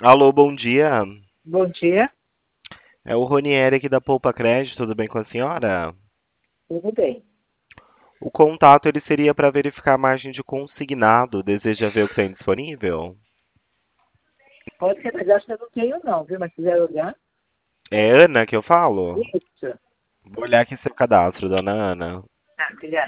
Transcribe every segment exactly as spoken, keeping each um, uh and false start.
Alô, bom dia. Bom dia, É o Ronieri aqui da Poupa Crédito, tudo bem com a senhora? tudo bem. O contato ele seria para verificar a margem de consignado. Deseja ver o que tem disponível? Pode ser, mas acho que eu não tenho não, viu? Mas se quiser olhar, É Ana que eu falo? isso. Vou olhar aqui seu cadastro, dona Ana. Ah, obrigada.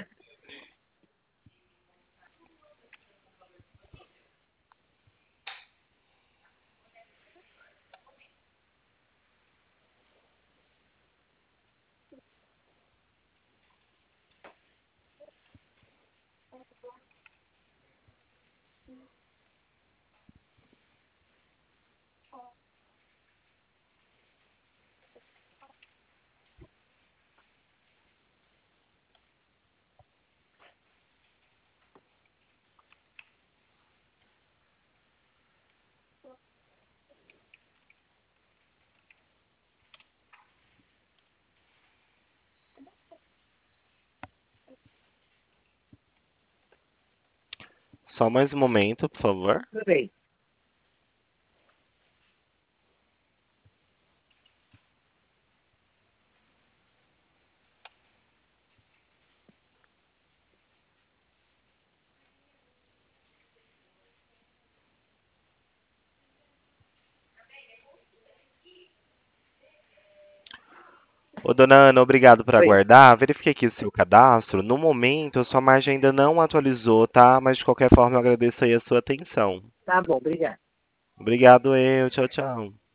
Só mais um momento, por favor. Tudo bem. Ô, dona Ana, obrigado por Oi. aguardar. Verifiquei aqui o seu cadastro. No momento, a sua margem ainda não atualizou, tá? Mas de qualquer forma, eu agradeço aí a sua atenção. Tá bom, obrigada. Obrigado, eu. Tchau, tchau.